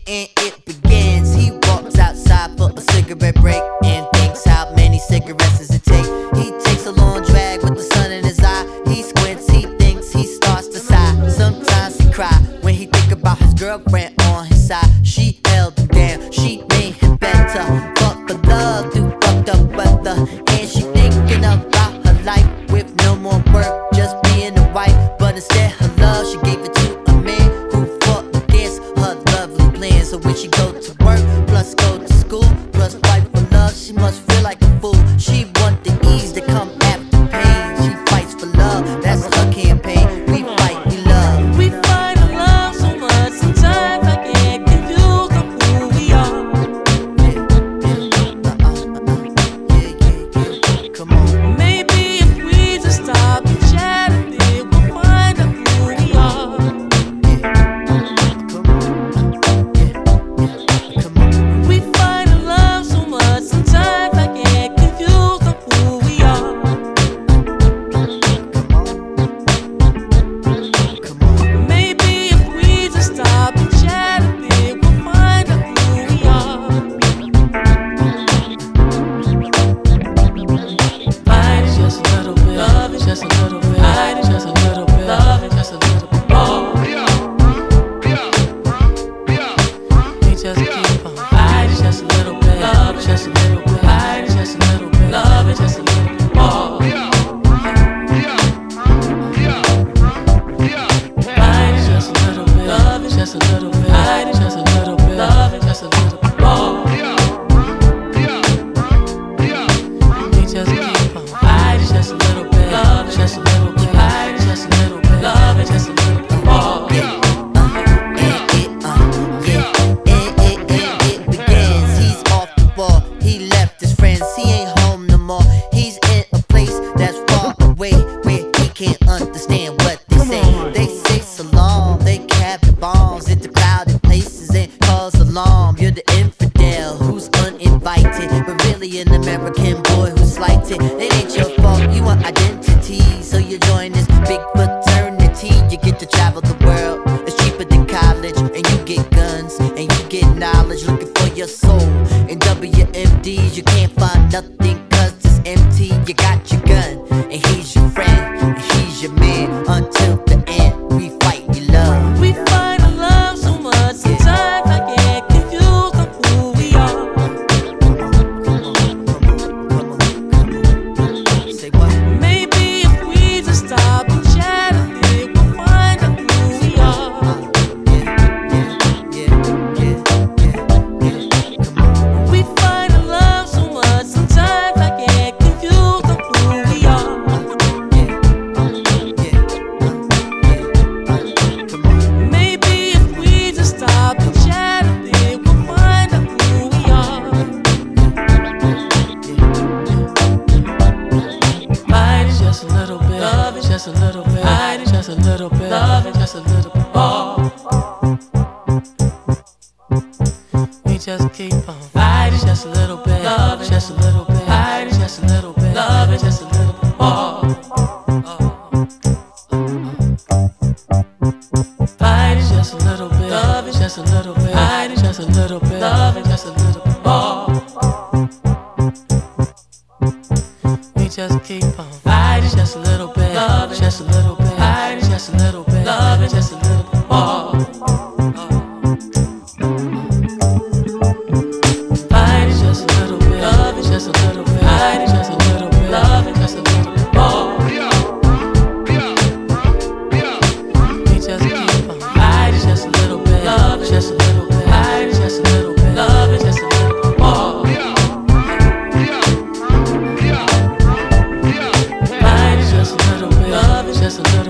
and it begins. He walks outside for a cigarette break and thinks how many cigarettes does it take. He takes a long drag with the sun in his eye. He squints, he thinks, he starts to sigh. Sometimes he cry when he think about his girlfriend on his side. She held him down, she made him better. Fought for love through fucked up weather, and she thinking about her life with no more work, just being a wife. But instead her love, she gave it to a man who fought against her lovely plans. So when she go to work, plus go to school, plus fight for love, she must feel like a fool. She want the ease to come after pain. She fights for love, that's her campaign. We fight, we love. We fight and love so much, sometimes I get confused on who we are. Come on. Maybe if we just stop and chat a bit, we'll find out who we are. We fight and love so much, sometimes I get confused on who we are. Maybe if we just stop and chat a bit, we'll find out who we are. Fight is just a little bit, love is just a little bit, fight is just a little bit, love is just a little bit more. We just keep on. Fight is just a little bit, love is just a little bit, fight is just a little bit, love is just a little bit more. Fight is just a little bit, love is just a little bit, fight is just a little bit, love is just a little bit more. We just keep on. Fight is just a little bit, love is just a little bit, fight is just a little bit, love is just a little bit more. It begins. He's off the ball. He left his friends. He ain't home no more. He's in a place that's far away where he can't understand what they say. They say so long. They cap the bombs into crowded places and cause alarm. You're the infidel who's uninvited, but really an American boy who's slighted. It ain't your fault. You want identity, so you join this big fraternity. You get to travel the world. It's cheaper than college, and you get guns and you get knowledge. Looking for your soul in WMDs, you can't find nothing 'cause it's empty. You got your gun, and he's your friend, and he's your man until the end. We fight, we love. We fight and love so much, sometimes I get confused on who we are. Say what? Maybe if we just stop and chat a bit, we'll find out who we are. We fight and love so much, sometimes I get confused on who we are. Maybe if we just stop and chat a bit, we'll find out who we are. Fight is just a little bit, love is just a little bit, fight is just a little bit, love is just a little bit more. We just keep on. Fight is just a little bit, love is just a little bit, fight is just a little bit, love is just a little bit more. Fight is just a little bit, love is just a little bit, fight is just a little bit, love is just a little bit more. We just keep on. Fight is just a little bit, love is just a little bit, fight is just a little bit, love is just a little bit more. Fight is just a little bit, love is just a little bit, fight is just a little bit, love is just a little bit more. We just keep on. Fight is just a little bit, love is just a little bit, fight is just a little bit, love is just a little bit more. Fight is just a little bit, love is just a little